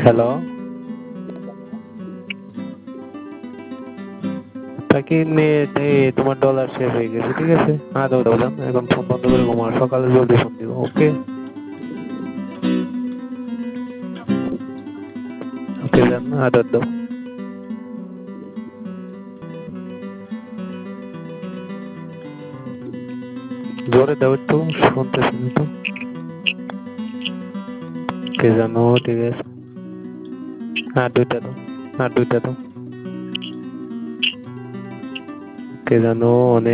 Hello, থাকি net তোমার dollar শেষ হয়ে গেছে, ঠিক আছে? দাও দাও জান, এখন ফোন বন্ধ করে ঘুমাও, সকালে জলদি ফোন দিব, ওকে? ওকে জান, আদর দাও। জোরে দাও একটু, শুনতেছি না তো। কে জানো, ঠিক আছে। দুইটা দাও, দুইটা দাও। কে জানো অনেক